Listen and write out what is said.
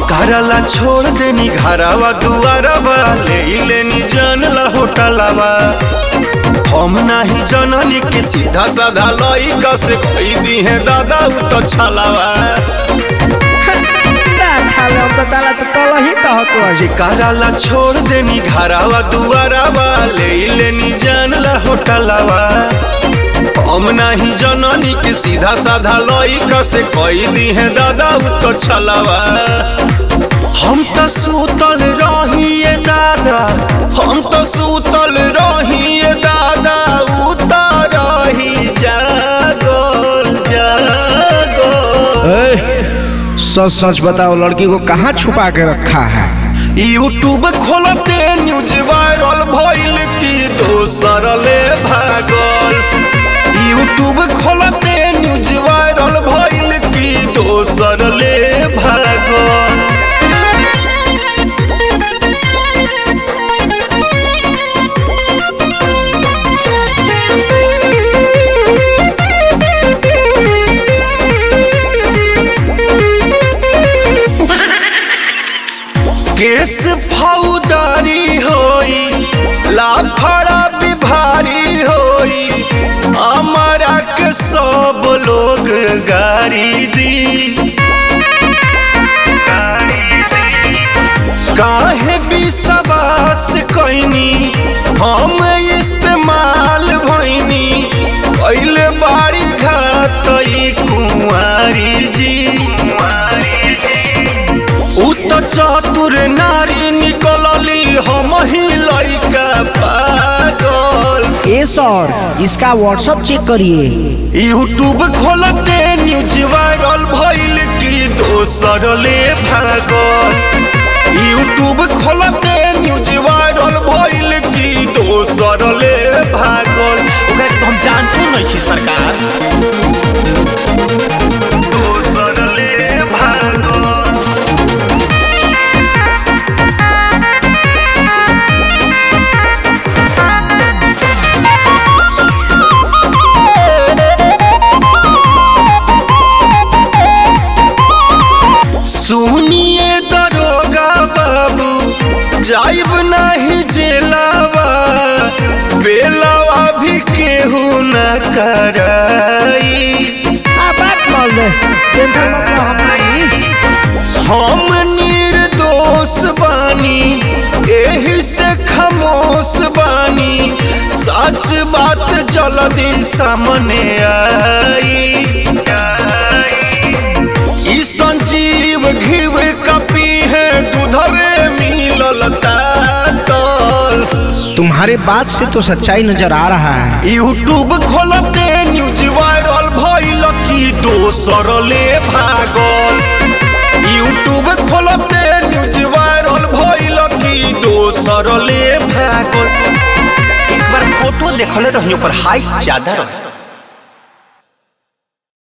जेकारा छोड़ देनी घरवा दुआरवा ले लेनी जानला होटलवा। हम नहीं जननी के सीधा साधा लइका से खरीदी है दादा उ तो छलावा। जेकारा छोड़ देनी घरवा दुआरवा ले लेनी जानला होटलवा। हम नहीं जननी के सीधा साधा लइका से खरीदी है दादा उ तो छलावा। हम तो सूतल रहिए दादा, हम तो सूतल रहिए दादा, उतर रही जागल जागल। सच सच बताओ, लड़की को कहाँ छुपा के रखा है? यूट्यूब खोलते न्यूज वायरल भइल की दोसर ले भागल। यूट्यूब खोलते न्यूज वायरल भइल की दोसर ले भागल। केस फौदारी होई, लाफड़ा बिभारी होई, हमारा के सब लोग गारी दी। काहे विश्वास कइनी हम इस्तेमाल भइनी, पहले बारी घात कुंवारी जी। चतुर नारी निकलली हम ही लइका पागल। ए सर, इसका व्हाट्सएप चेक करिए। यूट्यूब खोलते न्यूज वायरल भइल की दोसर ले भागल। यूट्यूब खोलते न्यूज वायरल भइल की दोसर ले भागल। ओकरा के हम जानतो नहीं कि सरकार जाइब नहीं जेलावा, बेलावा भी केहू न कराई। हम निर्दोष बानी एही से खामोश बानी, सच बात जल्दी सामने आई। ई संजीव घीव कपी है दूधवे मिलल तातल। तुम्हारे बात से तो सच्चाई नजर आ रहा है। यूट्यूब खोलते न्यूज वायरल भइल की दोसर ले भागल। यूट्यूब खोलते न्यूज वायरल भइल की दोसर ले भागल। एक बार फोटो देखले रहियो पर हाइट ज्यादा रहे।